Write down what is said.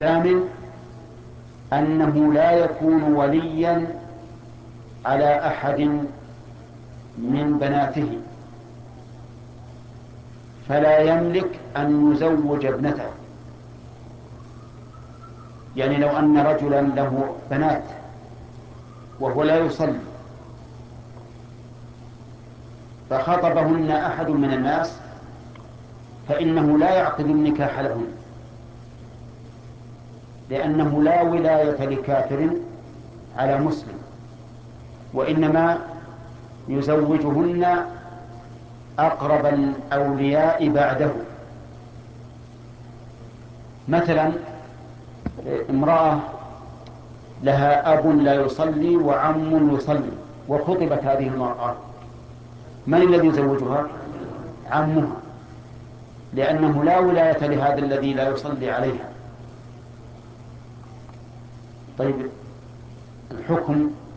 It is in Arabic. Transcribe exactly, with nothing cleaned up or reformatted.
الثامن أنه لا يكون وليا على أحد من بناته، فلا يملك أن يزوج ابنته. يعني لو أن رجلا له بنات وهو لا يصلي فخطبهن أحد من الناس فإنه لا يعقد النكاح لهن، لأنه لا ولاية لكافر على مسلم، وإنما يزوجهن أقرب الأولياء بعده. مثلا امرأة لها أب لا يصلي وعم يصلي وخطبت هذه المرأة، من الذي يزوجها؟ عمها، لأنه لا ولاية لهذا الذي لا يصلي عليها. طيب الحكم